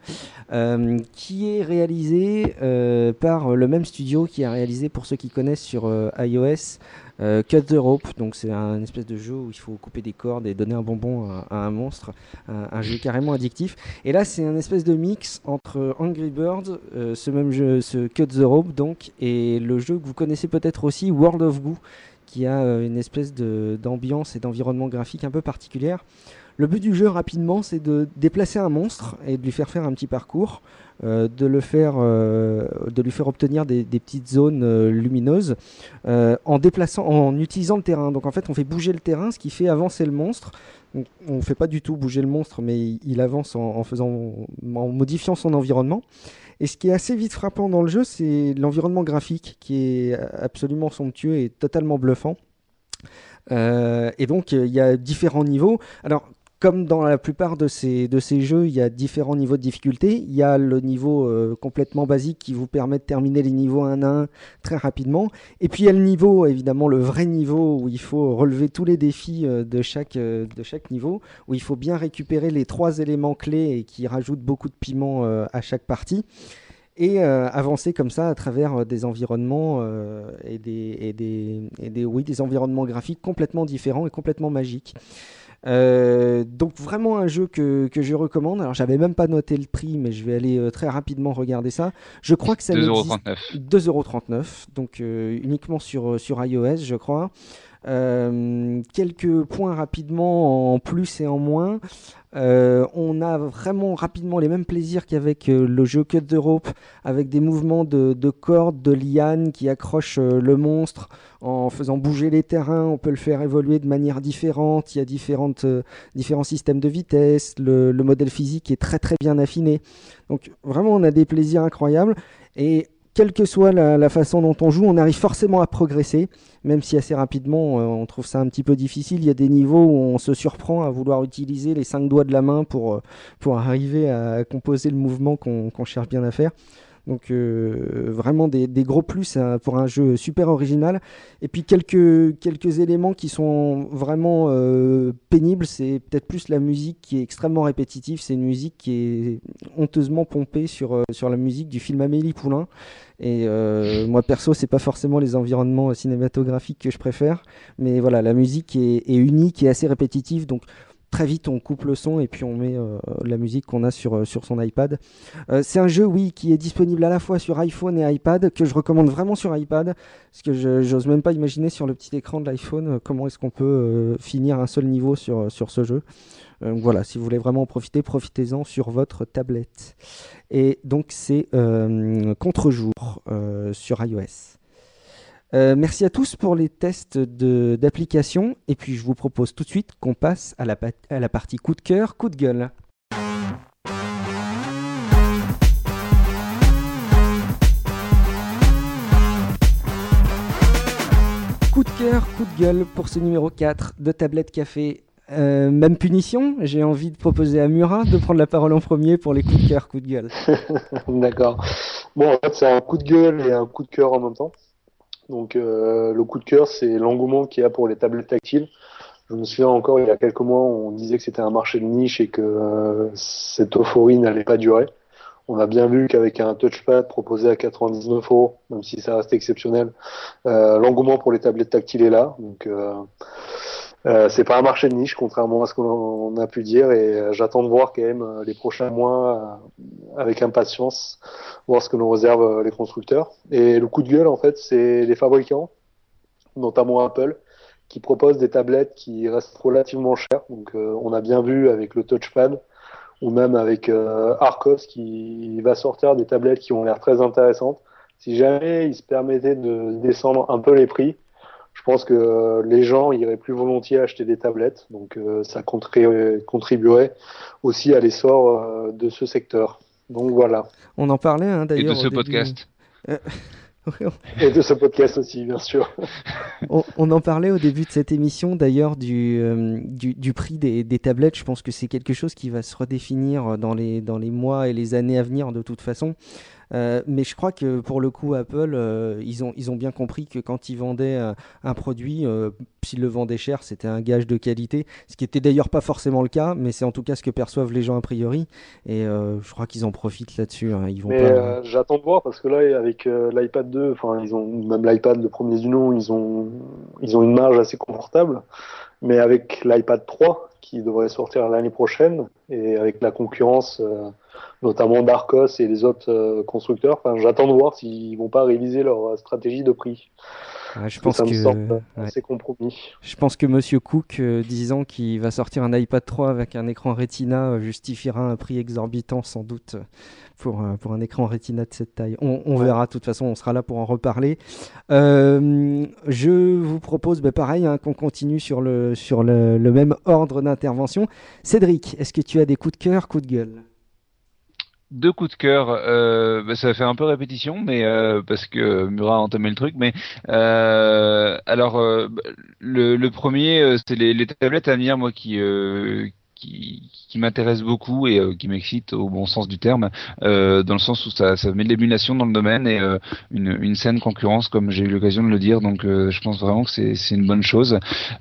qui est réalisé par le même studio qui a réalisé, pour ceux qui connaissent sur iOS, Cut the Rope. Donc c'est un espèce de jeu où il faut couper des cordes et donner un bonbon à un monstre, un jeu carrément addictif. Et là c'est un espèce de mix entre Angry Birds, ce même jeu, ce Cut the Rope donc, et le jeu que vous connaissez peut-être aussi, World of Goo, qui a une espèce d'ambiance et d'environnement graphique un peu particulière. Le but du jeu, rapidement, c'est de déplacer un monstre et de lui faire faire un petit parcours, de lui faire obtenir des petites zones lumineuses en utilisant le terrain. Donc en fait, on fait bouger le terrain, ce qui fait avancer le monstre. Donc, on ne fait pas du tout bouger le monstre, mais il avance en modifiant son environnement. Et ce qui est assez vite frappant dans le jeu, c'est l'environnement graphique qui est absolument somptueux et totalement bluffant. Et donc, il y a différents niveaux. Alors, comme dans la plupart de ces jeux, il y a différents niveaux de difficulté. Il y a le niveau complètement basique qui vous permet de terminer les niveaux 1 à 1 très rapidement. Et puis il y a le niveau, évidemment, le vrai niveau où il faut relever tous les défis de chaque niveau, où il faut bien récupérer les 3 éléments clés et qui rajoutent beaucoup de piment à chaque partie. Et avancer comme ça à travers des environnements des environnements graphiques complètement différents et complètement magiques. Donc vraiment un jeu que je recommande. Alors j'avais même pas noté le prix, mais je vais aller très rapidement regarder ça. Je crois que ça n'existe 2,39 €, donc uniquement sur iOS, je crois. Quelques points rapidement en plus et en moins. On a vraiment rapidement les mêmes plaisirs qu'avec le jeu Cut the Rope, avec des mouvements de cordes, de lianes qui accrochent le monstre en faisant bouger les terrains. On peut le faire évoluer de manière différente. Il y a différents systèmes de vitesse. Le modèle physique est très très bien affiné. Donc vraiment on a des plaisirs incroyables. Et quelle que soit la façon dont on joue, on arrive forcément à progresser, même si assez rapidement on trouve ça un petit peu difficile. Il y a des niveaux où on se surprend à vouloir utiliser les 5 doigts de la main pour arriver à composer le mouvement qu'on cherche bien à faire. Donc vraiment des gros plus pour un jeu super original. Et puis quelques éléments qui sont vraiment pénibles, c'est peut-être plus la musique qui est extrêmement répétitive. C'est une musique qui est honteusement pompée sur la musique du film Amélie Poulain. Et moi perso, c'est pas forcément les environnements cinématographiques que je préfère, mais voilà, la musique est unique et assez répétitive. Donc très vite, on coupe le son et puis on met la musique qu'on a sur son iPad. C'est un jeu, oui, qui est disponible à la fois sur iPhone et iPad, que je recommande vraiment sur iPad, parce que j'ose même pas imaginer sur le petit écran de l'iPhone comment est-ce qu'on peut finir un seul niveau sur ce jeu. Voilà, si vous voulez vraiment en profiter, profitez-en sur votre tablette. Et donc c'est Contre-jour sur iOS. Merci à tous pour les tests d'application. Et puis je vous propose tout de suite qu'on passe à la partie coup de cœur, coup de gueule. Coup de cœur, coup de gueule pour ce numéro 4 de Tablette Café. Même punition, j'ai envie de proposer à Murat de prendre la parole en premier pour les coups de cœur, coup de gueule. D'accord. Bon, en fait, c'est un coup de gueule et un coup de cœur en même temps. Donc le coup de cœur, c'est l'engouement qu'il y a pour les tablettes tactiles. Je me souviens encore, il y a quelques mois, on disait que c'était un marché de niche et que cette euphorie n'allait pas durer. On a bien vu qu'avec un touchpad proposé à 99 €, même si ça reste exceptionnel, l'engouement pour les tablettes tactiles est là. Donc c'est pas un marché de niche, contrairement à ce qu'on a pu dire, et j'attends de voir quand même les prochains mois avec impatience, voir ce que nous réservent les constructeurs. Et le coup de gueule, en fait, c'est les fabricants, notamment Apple, qui proposent des tablettes qui restent relativement chères. Donc on a bien vu avec le touchpad, ou même avec Arcos qui va sortir des tablettes qui ont l'air très intéressantes. Si jamais ils se permettaient de descendre un peu les prix, je pense que les gens iraient plus volontiers acheter des tablettes, donc ça contribuerait aussi à l'essor de ce secteur. Donc voilà. On en parlait d'ailleurs. Et de ce podcast. Et de ce podcast aussi, bien sûr. On en parlait au début de cette émission d'ailleurs du prix des tablettes. Je pense que c'est quelque chose qui va se redéfinir dans les mois et les années à venir de toute façon. Mais je crois que pour le coup Apple ils ont bien compris que quand ils vendaient un produit, s'ils le vendaient cher, c'était un gage de qualité, ce qui était d'ailleurs pas forcément le cas, mais c'est en tout cas ce que perçoivent les gens a priori, et je crois qu'ils en profitent là-dessus, hein. Ils vont pas... J'attends de voir, parce que là avec l'iPad 2, enfin ils ont même l'iPad le premier du nom, ils ont une marge assez confortable, mais avec l'iPad 3 qui devrait sortir l'année prochaine, et avec la concurrence notamment d'Arcos et les autres constructeurs, enfin, j'attends de voir s'ils vont pas réviser leur stratégie de prix. Ouais, je pense ça me que semble ouais. assez compromis. Je pense que Monsieur Cook, disant qu'il va sortir un iPad 3 avec un écran Retina, justifiera un prix exorbitant sans doute pour un écran Retina de cette taille. On verra, de toute façon, on sera là pour en reparler. Je vous propose, pareil, hein, qu'on continue sur le même ordre d'intervention. Cédric, est-ce que tu as des coups de cœur, coups de gueule? Deux coups de cœur, ça fait un peu répétition, mais parce que Murat a entamé le truc. Mais le premier, c'est les tablettes à venir, moi qui m'intéresse beaucoup et qui m'excite au bon sens du terme, dans le sens où ça met de l'émulation dans le domaine et une saine concurrence, comme j'ai eu l'occasion de le dire. Donc, je pense vraiment que c'est une bonne chose.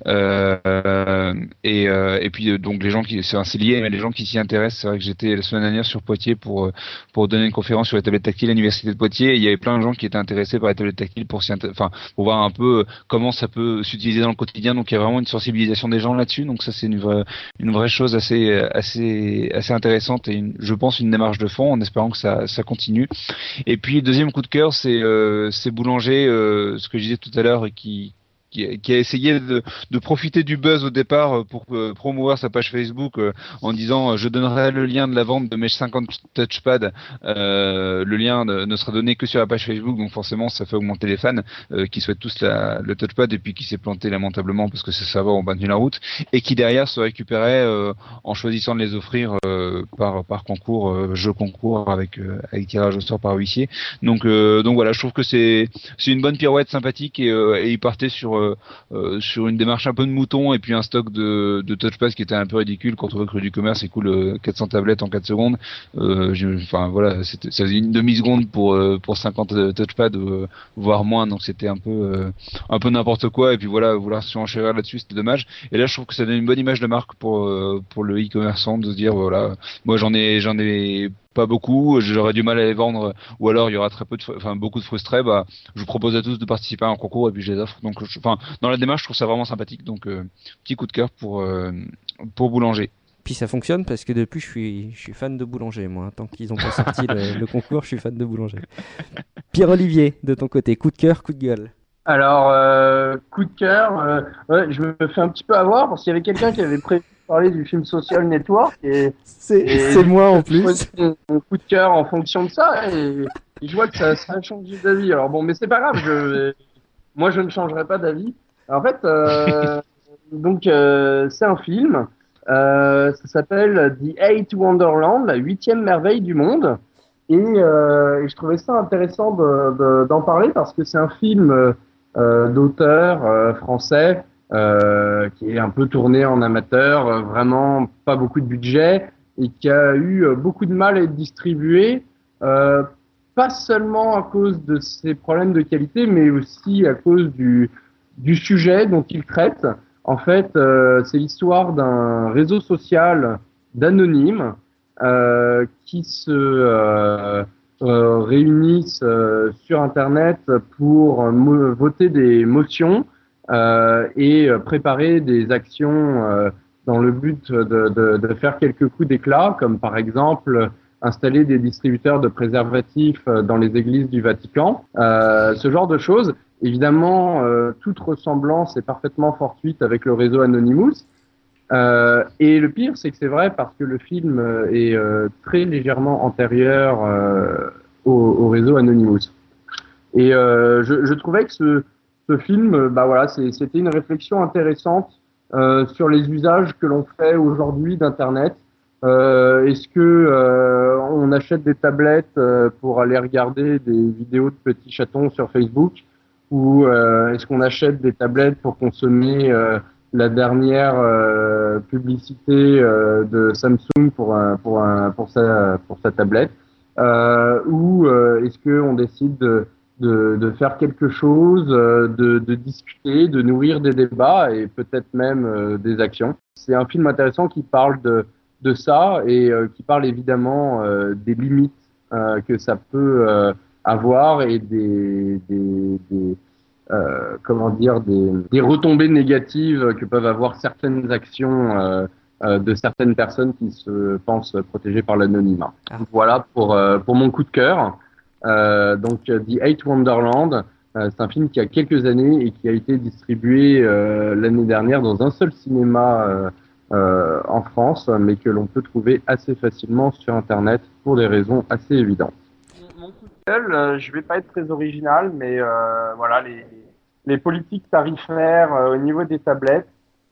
Et puis donc les gens qui c'est lié, mais les gens qui s'y intéressent, c'est vrai que j'étais la semaine dernière sur Poitiers pour donner une conférence sur les tablettes tactiles à l'université de Poitiers. Et il y avait plein de gens qui étaient intéressés par les tablettes tactiles pour voir un peu comment ça peut s'utiliser dans le quotidien. Donc il y a vraiment une sensibilisation des gens là-dessus. Donc ça c'est une vraie chose assez intéressante et je pense une démarche de fond en espérant que ça continue. Et puis le deuxième coup de cœur c'est Boulanger, ce que je disais tout à l'heure et qui a essayé de profiter du buzz au départ pour promouvoir sa page Facebook en disant je donnerai le lien de la vente de mes 50 touchpads. Le lien ne sera donné que sur la page Facebook, donc forcément ça fait augmenter les fans qui souhaitent tous le touchpad et puis qui s'est planté lamentablement parce que ça va, on maintenu la route et qui derrière se récupérait en choisissant de les offrir par concours, jeu concours avec tirage au sort par huissier. Donc voilà, je trouve que c'est une bonne pirouette sympathique et il partait sur une démarche un peu de mouton et puis un stock de touchpads qui était un peu ridicule quand on voit que Rue du Commerce écoule 400 tablettes en 4 secondes. Voilà, ça faisait une demi-seconde pour 50 touchpads, voire moins, donc c'était un peu n'importe quoi. Et puis voilà, vouloir se enchérir là-dessus, c'était dommage. Et là, je trouve que ça donne une bonne image de marque pour le e-commerçant de se dire voilà, moi j'en ai pas beaucoup, j'aurais du mal à les vendre, ou alors il y aura beaucoup de frustrés. Je vous propose à tous de participer à un concours et puis je les offre. Donc, dans la démarche, je trouve ça vraiment sympathique. Donc, petit coup de cœur pour Boulanger. Puis ça fonctionne parce que depuis, je suis fan de Boulanger, moi. Tant qu'ils n'ont pas sorti le concours, je suis fan de Boulanger. Pierre-Olivier, de ton côté, coup de cœur, coup de gueule. Alors, coup de cœur, je me fais un petit peu avoir parce qu'il y avait quelqu'un qui avait prévu de parler du film Social Network et c'est moi en plus. Mon coup de cœur en fonction de ça et je vois que ça a changé d'avis. Alors bon, mais c'est pas grave, moi je ne changerai pas d'avis. En fait, c'est un film, ça s'appelle The Eighth Wonderland, la 8e merveille du monde. Et je trouvais ça intéressant d'en parler parce que c'est un film d'auteur français qui est un peu tourné en amateur, vraiment pas beaucoup de budget et qui a eu beaucoup de mal à être distribué, pas seulement à cause de ses problèmes de qualité, mais aussi à cause du sujet dont il traite. En fait, c'est l'histoire d'un réseau social d'anonymes qui se réunissent sur Internet pour voter des motions et préparer des actions dans le but de faire quelques coups d'éclat, comme par exemple installer des distributeurs de préservatifs dans les églises du Vatican, ce genre de choses. Évidemment, toute ressemblance est parfaitement fortuite avec le réseau Anonymous. Et le pire, c'est que c'est vrai parce que le film est très légèrement antérieur au réseau Anonymous. Et je trouvais que ce film, c'était une réflexion intéressante sur les usages que l'on fait aujourd'hui d'Internet. Est-ce que on achète des tablettes pour aller regarder des vidéos de petits chatons sur Facebook, ou est-ce qu'on achète des tablettes pour consommer la dernière publicité de Samsung pour sa tablette, ou est-ce qu'on décide de faire quelque chose, de discuter, de nourrir des débats et peut-être même des actions. C'est un film intéressant qui parle de ça et qui parle évidemment des limites que ça peut avoir et des retombées négatives que peuvent avoir certaines actions de certaines personnes qui se pensent protégées par l'anonymat. Voilà pour mon coup de cœur. Donc The Eighth Wonderland, C'est un film qui a quelques années et qui a été distribué l'année dernière dans un seul cinéma en France, mais que l'on peut trouver assez facilement sur Internet pour des raisons assez évidentes. Mon coup de gueule, je vais pas être très original, mais voilà, les politiques tarifaires au niveau des tablettes,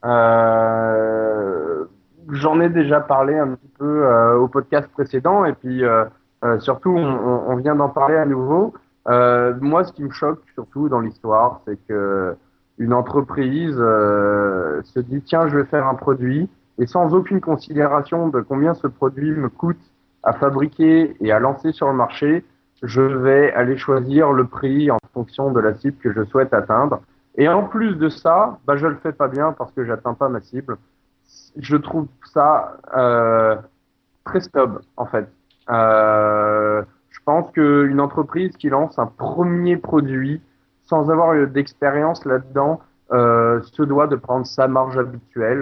j'en ai déjà parlé un petit peu au podcast précédent, et puis surtout, on vient d'en parler à nouveau. Moi, ce qui me choque surtout dans l'histoire, c'est que une entreprise se dit tiens, je vais faire un produit et sans aucune considération de combien ce produit me coûte à fabriquer et à lancer sur le marché, je vais aller choisir le prix en fonction de la cible que je souhaite atteindre. Et en plus de ça, bah, je le fais pas bien parce que j'atteins pas ma cible. Je trouve ça très snob en fait. Je pense qu'une entreprise qui lance un premier produit sans avoir d'expérience là-dedans se doit de prendre sa marge habituelle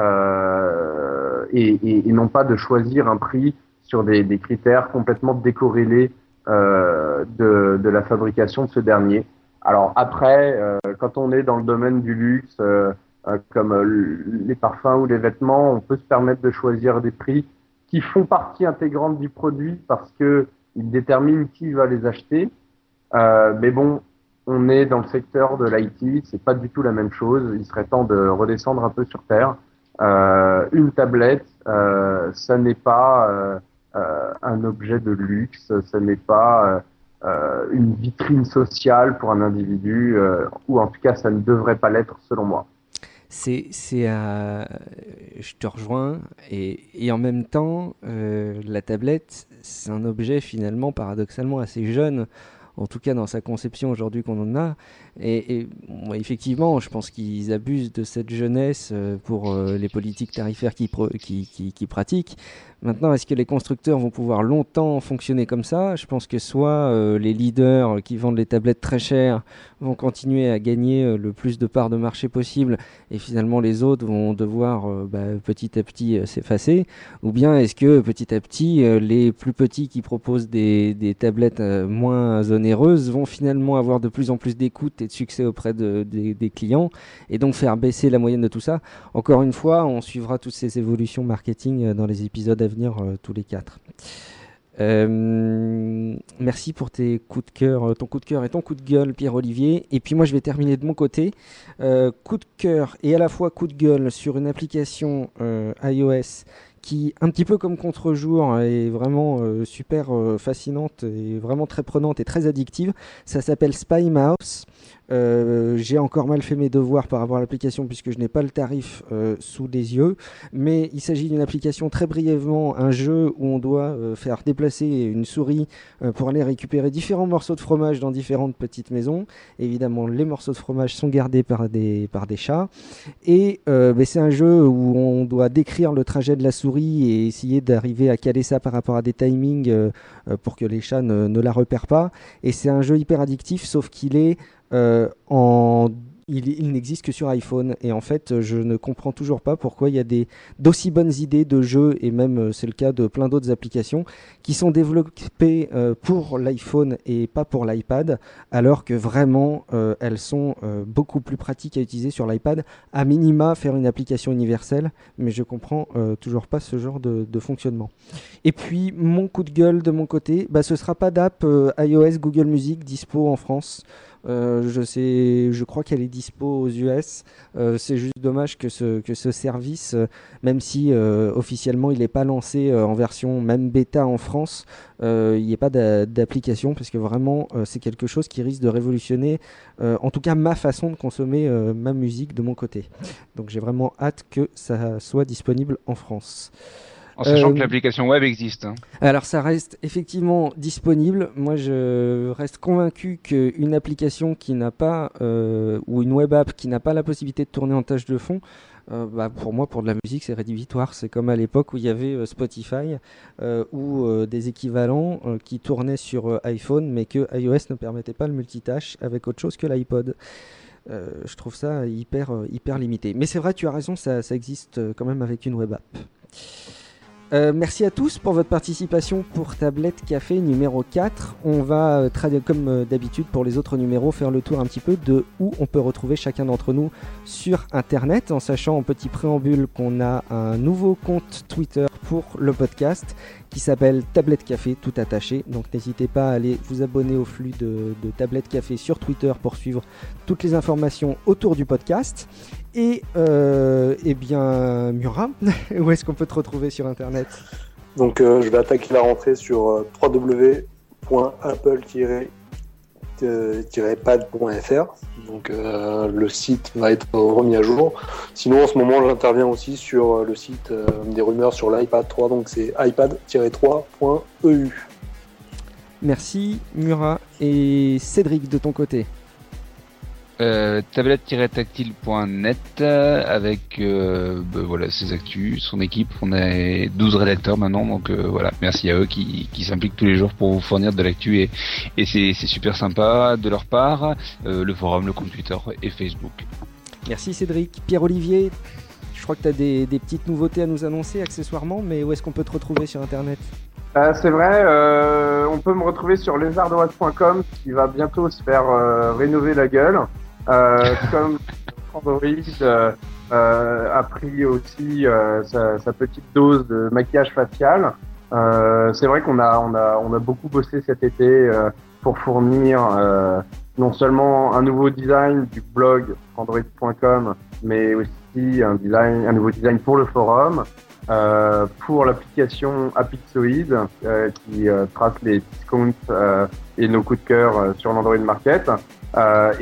et non pas de choisir un prix sur des critères complètement décorrélés de la fabrication de ce dernier. Alors après, quand on est dans le domaine du luxe, comme les parfums ou les vêtements, on peut se permettre de choisir des prix qui font partie intégrante du produit parce que ils déterminent qui va les acheter. Mais bon, on est dans le secteur de l'IT, c'est pas du tout la même chose. Il serait temps de redescendre un peu sur terre. Une tablette, ça n'est pas un objet de luxe, ça n'est pas une vitrine sociale pour un individu, ou en tout cas, ça ne devrait pas l'être selon moi. Je te rejoins et en même temps, la tablette, c'est un objet finalement paradoxalement assez jeune, en tout cas dans sa conception aujourd'hui qu'on en a. Et bon, effectivement, je pense qu'ils abusent de cette jeunesse pour les politiques tarifaires qu'ils pratiquent. Maintenant, est-ce que les constructeurs vont pouvoir longtemps fonctionner comme ça? Je pense que soit les leaders qui vendent les tablettes très chères vont continuer à gagner le plus de parts de marché possible et finalement les autres vont devoir petit à petit s'effacer, ou bien est-ce que petit à petit les plus petits qui proposent des tablettes moins onéreuses vont finalement avoir de plus en plus d'écoute et de succès auprès des clients et donc faire baisser la moyenne de tout ça? Encore une fois, on suivra toutes ces évolutions marketing dans les épisodes à venir, tous les 4. Merci pour tes coups de cœur, ton coup de cœur et ton coup de gueule, Pierre-Olivier. Et puis moi, je vais terminer de mon côté. Coup de cœur et à la fois coup de gueule sur une application iOS qui, un petit peu comme Contre-jour, est vraiment super fascinante et vraiment très prenante et très addictive. Ça s'appelle Spy Mouse. J'ai encore mal fait mes devoirs par rapport à l'application puisque je n'ai pas le tarif sous les yeux, mais il s'agit d'une application très brièvement, un jeu où on doit faire déplacer une souris pour aller récupérer différents morceaux de fromage dans différentes petites maisons. Évidemment, les morceaux de fromage sont gardés par des chats et c'est un jeu où on doit décrire le trajet de la souris et essayer d'arriver à caler ça par rapport à des timings pour que les chats ne la repèrent pas. Et c'est un jeu hyper addictif, sauf qu'il est il n'existe que sur iPhone et en fait je ne comprends toujours pas pourquoi il y a d'aussi bonnes idées de jeux et même c'est le cas de plein d'autres applications qui sont développées pour l'iPhone et pas pour l'iPad alors que vraiment elles sont beaucoup plus pratiques à utiliser sur l'iPad, à minima faire une application universelle, mais je comprends toujours pas ce genre de fonctionnement. Et puis mon coup de gueule de mon côté, ce sera pas d'app iOS Google Music dispo en France. Je crois qu'elle est dispo aux US. C'est juste dommage que ce service, même si officiellement il n'est pas lancé en version même bêta en France, il n'y ait pas d'application parce que vraiment c'est quelque chose qui risque de révolutionner en tout cas ma façon de consommer ma musique de mon côté. Donc j'ai vraiment hâte que ça soit disponible en France. En sachant que l'application web existe. Hein. Alors ça reste effectivement disponible. Moi je reste convaincu qu'une application qui n'a pas, ou une web app qui n'a pas la possibilité de tourner en tâche de fond, pour moi, pour de la musique, c'est rédhibitoire. C'est comme à l'époque où il y avait Spotify ou des équivalents qui tournaient sur iPhone, mais que iOS ne permettait pas le multitâche avec autre chose que l'iPod. Je trouve ça hyper limité. Mais c'est vrai, tu as raison, ça existe quand même avec une web app. Merci à tous pour votre participation pour Tablette Café numéro 4. On va, comme d'habitude pour les autres numéros, faire le tour un petit peu de où on peut retrouver chacun d'entre nous sur Internet, en sachant en petit préambule qu'on a un nouveau compte Twitter pour le podcast qui s'appelle Tablette Café, tout attaché. Donc n'hésitez pas à aller vous abonner au flux de Tablette Café sur Twitter pour suivre toutes les informations autour du podcast. Et bien, Murat, où est-ce qu'on peut te retrouver sur Internet ? Donc je vais attaquer la rentrée sur www.apple-pad.fr. Donc le site va être remis à jour. Sinon en ce moment j'interviens aussi sur le site des rumeurs sur l'iPad 3, donc c'est ipad-3.eu. Merci Murat. Et Cédric, de ton côté ? Tablette-tactile.net avec voilà, ses actus, son équipe. On est 12 rédacteurs maintenant, donc voilà, merci à eux qui s'impliquent tous les jours pour vous fournir de l'actu et c'est super sympa de leur part. Le forum, le compte Twitter et Facebook. Merci Cédric. Pierre-Olivier, je crois que tu as des petites nouveautés à nous annoncer accessoirement, mais où est-ce qu'on peut te retrouver sur Internet ? C'est vrai, on peut me retrouver sur lesardoises.com qui va bientôt se faire rénover la gueule. Comme Android a pris aussi sa petite dose de maquillage facial. C'est vrai qu'on a beaucoup bossé cet été pour fournir non seulement un nouveau design du blog android.com, mais aussi un nouveau design pour le forum, pour l'application Apixoid qui trace les discounts et nos coups de cœur sur l'Android Market. Ça,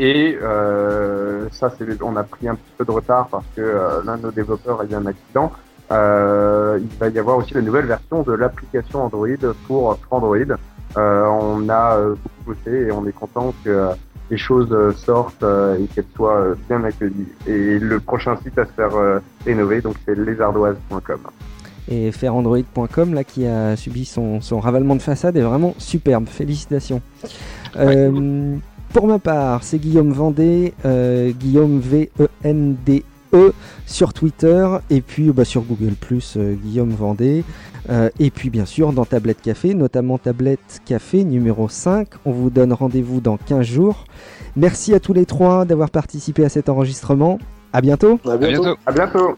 on a pris un petit peu de retard parce que l'un de nos développeurs a eu un accident. Il va y avoir aussi la nouvelle version de l'application Android pour Android. On a beaucoup bossé et on est content que les choses sortent et qu'elles soient bien accueillies. Et le prochain site à se faire rénover, donc c'est lesardoises.com. Et fairandroid.com là qui a subi son ravalement de façade est vraiment superbe. Félicitations. Pour ma part, c'est Guillaume Vendée, Guillaume VENDE sur Twitter et puis sur Google+, Guillaume Vendée. Et puis bien sûr dans Tablette Café, notamment Tablette Café numéro 5. On vous donne rendez-vous dans 15 jours. Merci à tous les trois d'avoir participé à cet enregistrement. À bientôt. À bientôt. À bientôt.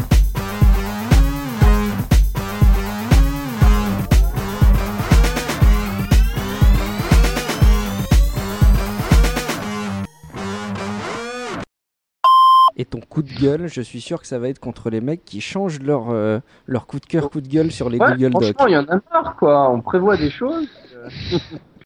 Et ton coup de gueule, je suis sûr que ça va être contre les mecs qui changent leur coup de cœur, coup de gueule sur les Google Docs. Franchement, il y en a marre, quoi. On prévoit des choses.